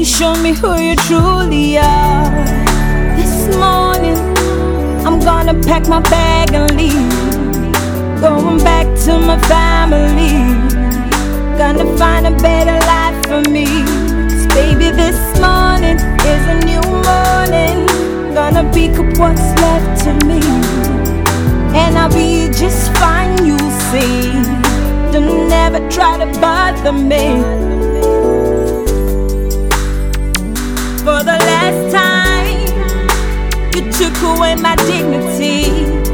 You show me who you truly are. This morning I'm gonna pack my bag and leave, going back to my family. Gonna find a better life for me. 'Cause baby, this morning is a new morning. Gonna pick up what's left of me, and I'll be just fine, you'll see. Don't never try to bother me. For the last time, you took away my dignity.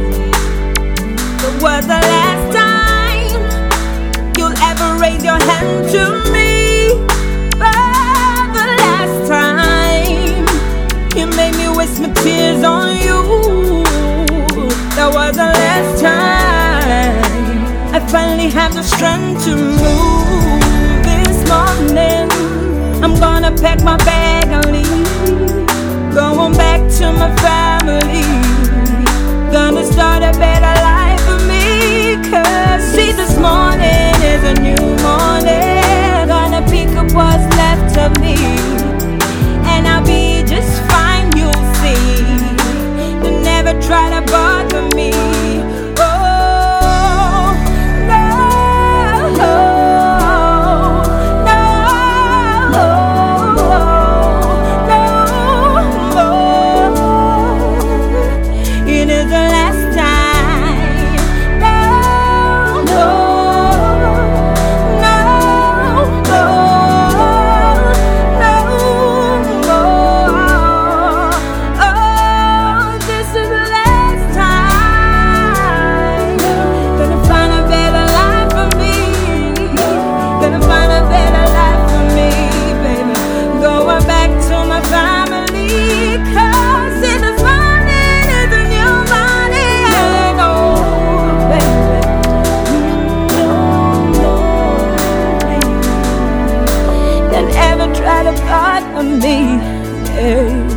It was the last time you'll ever raise your hand to me. For the last time, you made me waste my tears on you. That was the last time I finally have the strength to move. This morning I'm gonna pack my bag and leave, going back to my family. Gonna start a better life for me. 'Cause see, this morning is a new morning. Gonna pick up what's left of me, and I'll be just fine, you'll see. Don't never try to bother me. Try to bother me, yeah.